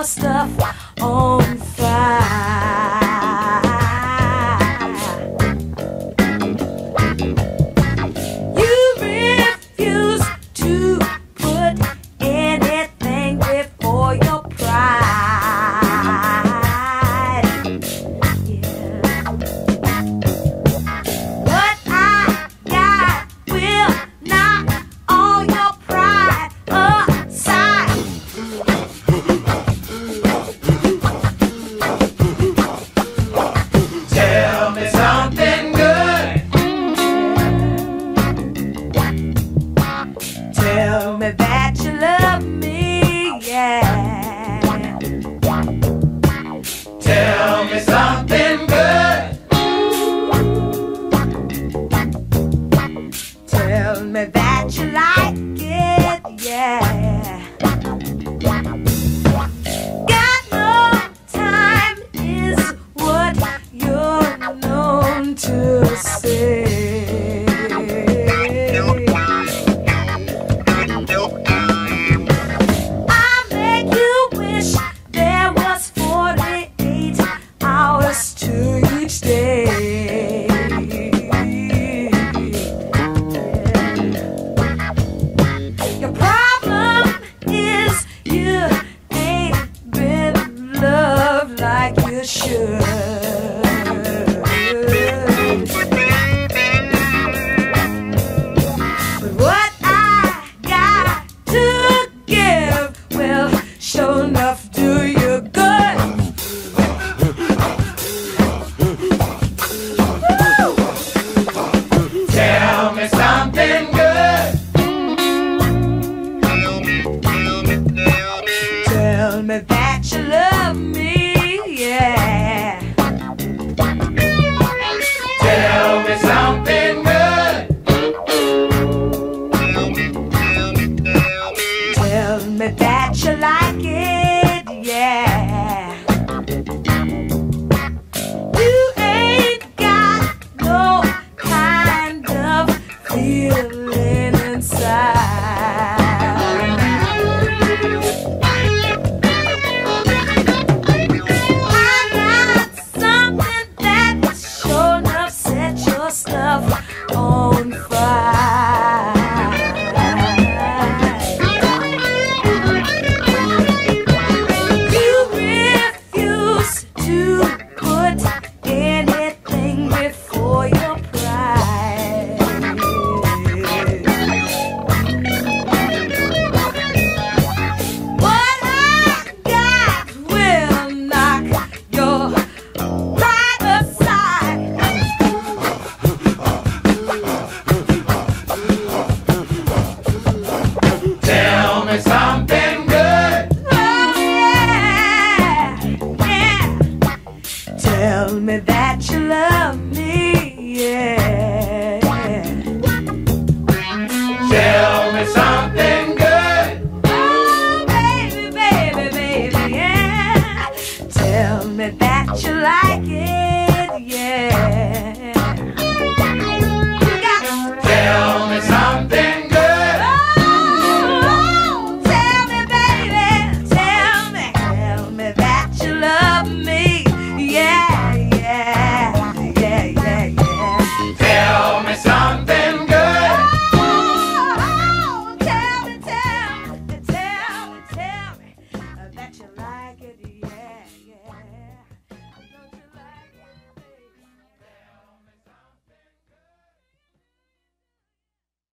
stuff on fire. You refuse to put anything before your pride. Yeah. What I got will knock all your pride aside. Tell me something good. Tell me that you love me, yeah. Tell me something good. Tell me that you like it, yeah. Got no time is what you're known to say. I make you wish there was 48 hours to each day. Your problem is you ain't been loved like you should. But what I got to give will sure enough do you good. Woo! Tell me something good. Tell me that you love me, yeah. Tell me something good. Tell me that you like it, yeah. You ain't got no kind of feeling inside. I got something that sure enough set your stuff on fire. You refuse to put anything before your pride. What I got will knock your pride aside. Tell me something good. Oh yeah, yeah. Tell me that you love me, yeah. Tell me something good. Oh baby, baby, baby, yeah. Tell me that you like